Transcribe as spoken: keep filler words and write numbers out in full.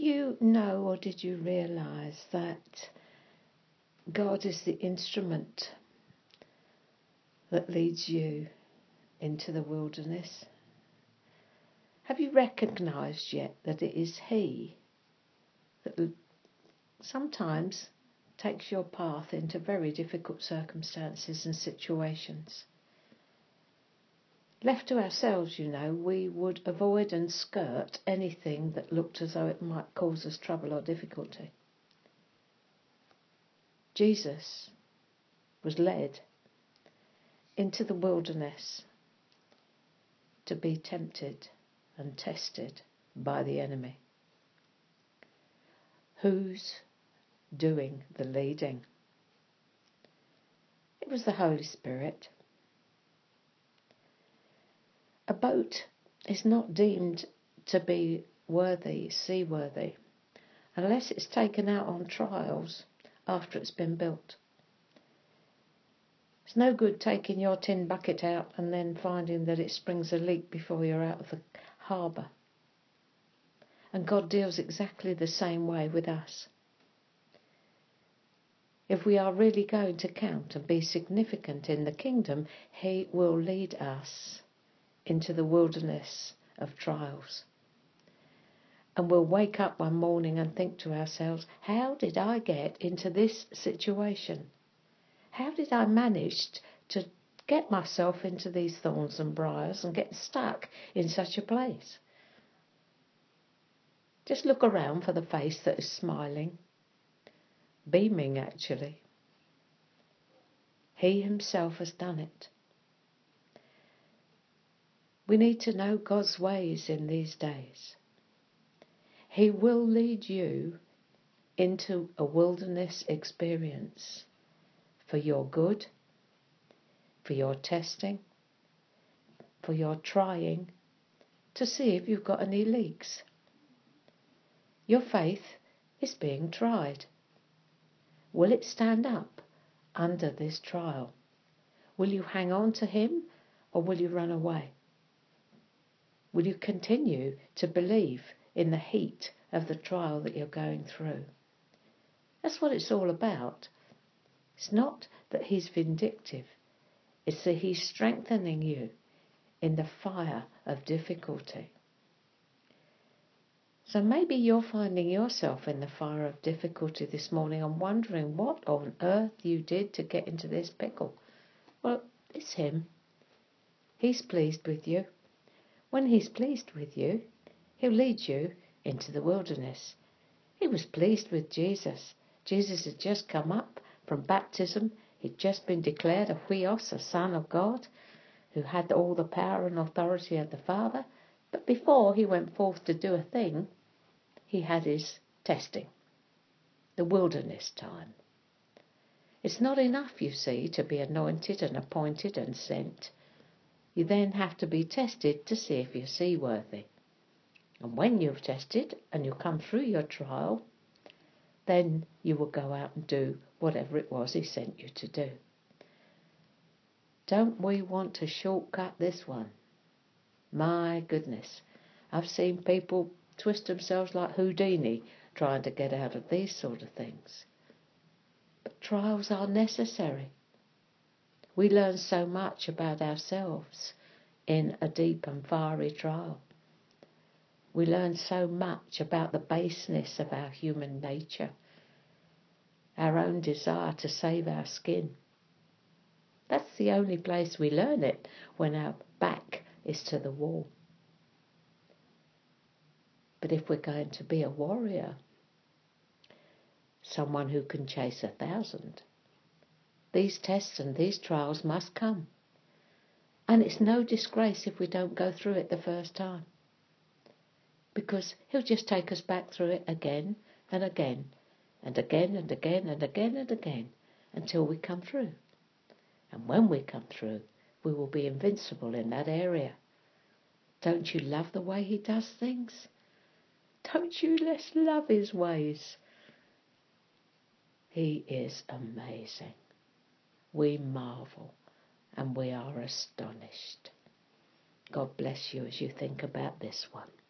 you know, or did you realise that God is the instrument that leads you into the wilderness? Have you recognised yet that it is He that sometimes takes your path into very difficult circumstances and situations? Left to ourselves, you know, we would avoid and skirt anything that looked as though it might cause us trouble or difficulty. Jesus was led into the wilderness to be tempted and tested by the enemy. Who's doing the leading? It was the Holy Spirit. A boat is not deemed to be worthy, seaworthy, unless it's taken out on trials after it's been built. It's no good taking your tin bucket out and then finding that it springs a leak before you're out of the harbour. And God deals exactly the same way with us. If we are really going to count and be significant in the kingdom, He will lead us into the wilderness of trials. And we'll wake up one morning and think to ourselves, how did I get into this situation? How did I manage to get myself into these thorns and briars and get stuck in such a place? Just look around for the face that is smiling, beaming actually. He Himself has done it. We need to know God's ways in these days. He will lead you into a wilderness experience for your good, for your testing, for your trying to see if you've got any leaks. Your faith is being tried. Will it stand up under this trial? Will you hang on to Him or will you run away? Will you continue to believe in the heat of the trial that you're going through? That's what it's all about. It's not that He's vindictive. It's that He's strengthening you in the fire of difficulty. So maybe you're finding yourself in the fire of difficulty this morning and wondering what on earth you did to get into this pickle. Well, it's Him. He's pleased with you. When He's pleased with you, He'll lead you into the wilderness. He was pleased with Jesus. Jesus had just come up from baptism. He'd just been declared a huios, a son of God, who had all the power and authority of the Father. But before He went forth to do a thing, He had His testing, the wilderness time. It's not enough, you see, to be anointed and appointed and sent. You then have to be tested to see if you're seaworthy. And when you've tested and you come through your trial, then you will go out and do whatever it was He sent you to do. Don't we want to shortcut this one? My goodness, I've seen people twist themselves like Houdini trying to get out of these sort of things. But trials are necessary. We learn so much about ourselves in a deep and fiery trial. We learn so much about the baseness of our human nature, our own desire to save our skin. That's the only place we learn it, when our back is to the wall. But if we're going to be a warrior, someone who can chase a thousand, these tests and these trials must come. And it's no disgrace if we don't go through it the first time. Because He'll just take us back through it again and again, and again and again and again and again, until we come through. And when we come through, we will be invincible in that area. Don't you love the way He does things? Don't you let's love His ways? He is amazing. We marvel and we are astonished. God bless you as you think about this one.